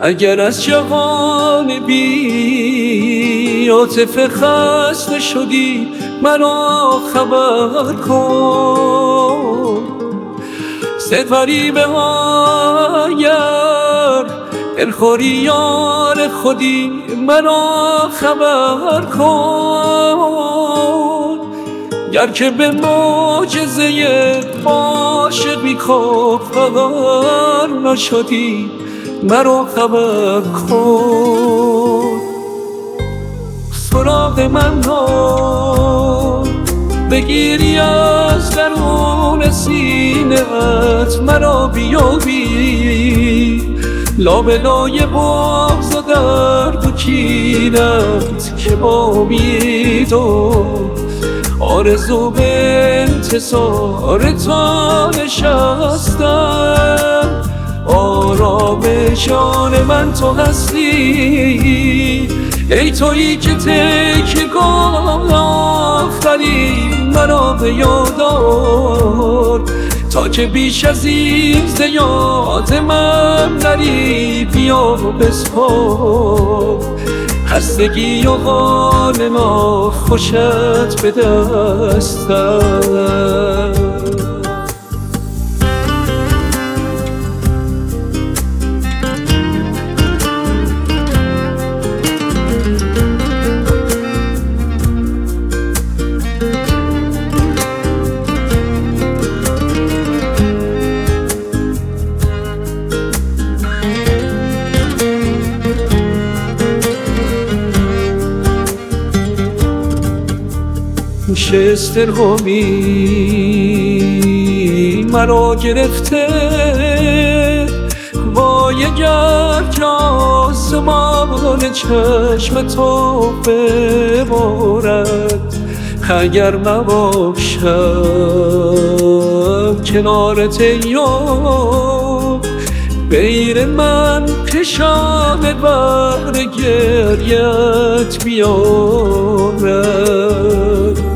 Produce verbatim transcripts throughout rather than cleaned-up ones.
اگر از جهان بی عاطفه خسته شدی مرا خبر کن. سفری به اگر دلخوری یار خودی مرا خبر کن. گر که به معجزه عاشقی کافر نشدی مرا خبر کن. سراغ من را بگیری از درون سینه‌ات مرا بیابی، لابلای بغض و درد و کینت که با امید و آرزو به انتظار تا نشستم. آرام جان من تو هستی، ای تویی که تکیه‌گاه آخری مرا به یاد آر، تا که بیش از این ز یاد من نری. بیا و بسپار خستگی و حال ناخوشت به دستم. استرهامی مرا گرفته، وای اگر آسمان چشم تو ببارد، اگر نباشم کنارت یا غیر من کشم بر گریت بیارد.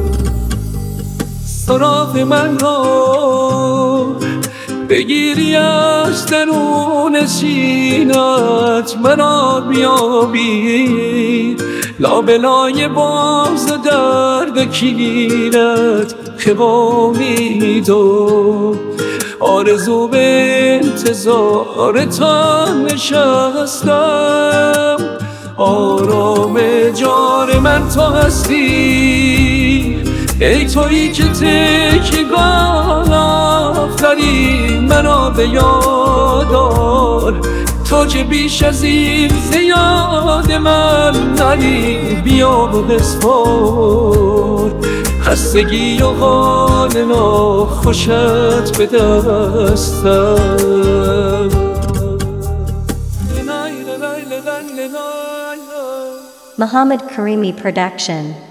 سراغ من را بگیری از درون سینه‌ات مرا بیابی، لابلای باز درد کینت که با امید و آرزو به انتظار تا نشستم. آرام جان من تو هستی، ای تویی که تکیه‌گاه آخری مرا به یاد آر، تا که بیش از این ز یاد من نری. بیا و بسپار خستگی و حال ناخوشت به دستم. Muhammad Karimi Production.